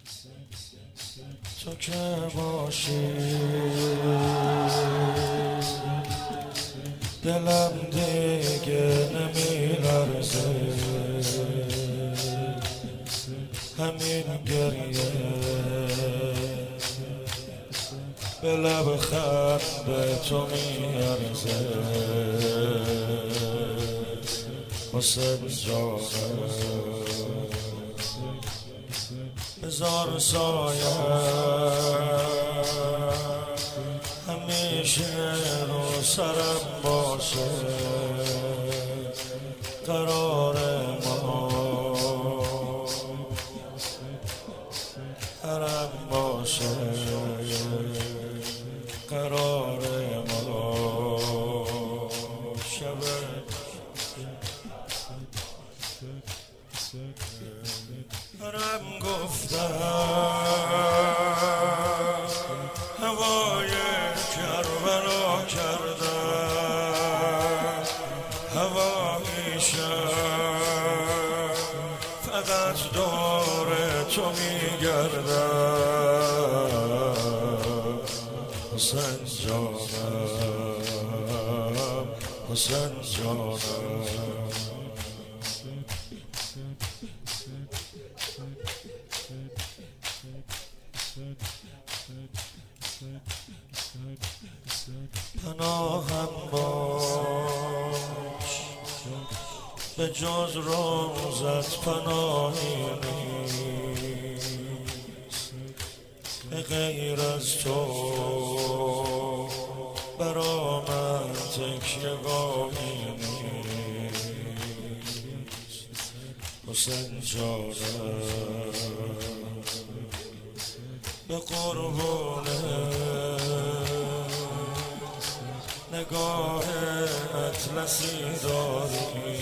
تو که باشی دلم دیگه نمیلرزه، همین گریه به لب خط به تو میارزه. حسین جانم بذار سایه همیشه رو سرم باشه، قرار ما حرم باشه، قرار ما شب حرم گفتم هوای کربلا کردم، هوایشم فقط دور تو میگردم. حسین جانم، حسین جانم، پناهم باش به جز روزت پناهی نیست، به غیر از تو برا من تکیه‌گاهی نیست. حسین جانم به قربونه نگاه اطلسی داری،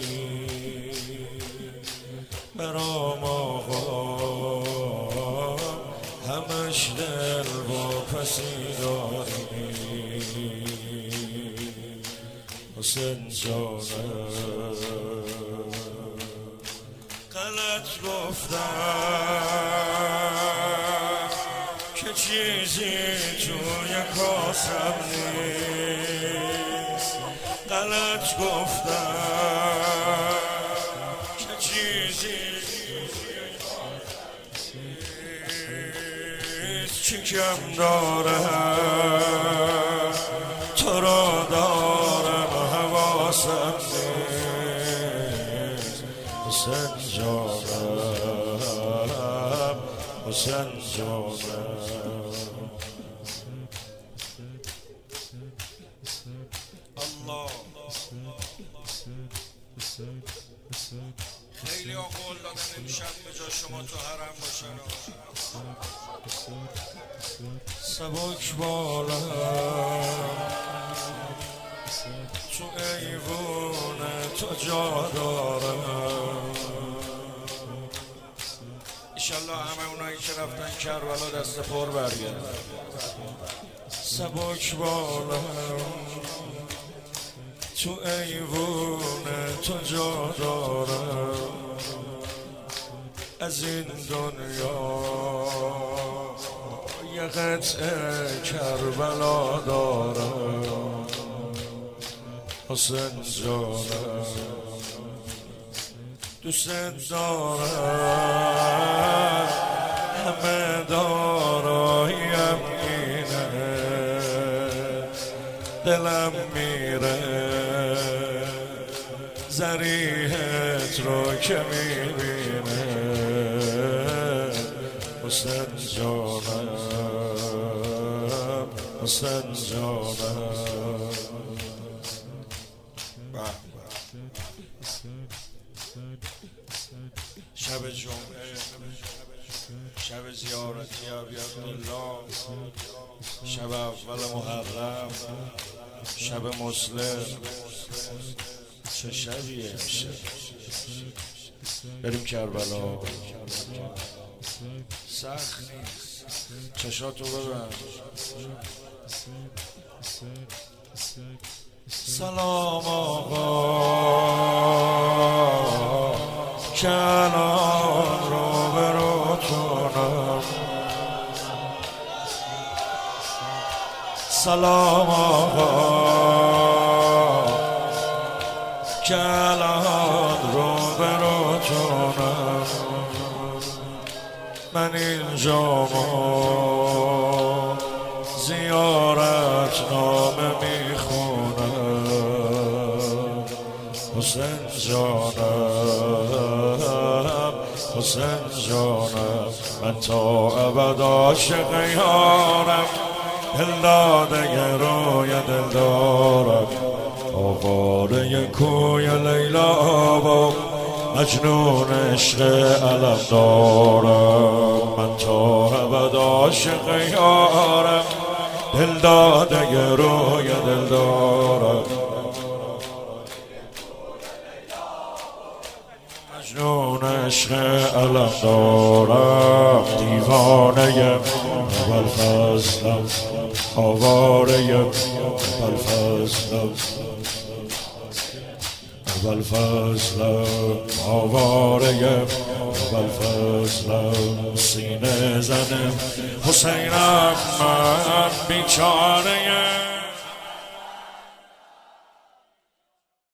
برام آقا همش دل و پسی داری. حسین جانم غلط گفتم که چیزی توی کاسم نیست، غلط گفتم که چیزی نیست. چی کم دارم تو را دارم حواسم نیست. حسین جانم، حسین جانم، الله. خیلی ها قول دادن امشب به جا شما تو حرم باشن. سبک بالا تو ایوون تو جا دارم. ایشالله همه اونایی که رفتن کربلا دست پر برگردن. سبک بالا تو ایوون تو جا دارم، از این دنیا یه قطعه کربلا دارم. حسین جانم دوست دارم، همه داراییم اینه، دلم میره ضریحت رو که میبینه. حسین جانم، حسین جانم، شب جمعه، شب زیارتی ابی عبدالله، شب اول محرم، شب مسلم. چه شبیه امشب. بریم کربلا. سخت نیست، چشاتو ببند. سلام آقا که الان رو به روتونم، سلام آقا که الان رو بروتونم من اینجا ما زیارت نامه میخونم حسین جانم حسین جانم من تا ابد عاشق یارم دلداده روی دل دارم آواره کوی لیلا با مجنون عشق علم دارم من تا ابد عاشق یارم دلداده روی دل دارم مجنون عشق علم دارم دیوانه ابوالفضلم آواره ابوالفضلم ابوالفضلم آواره ابوالفضلم سینه زنم حسینم من بیچاره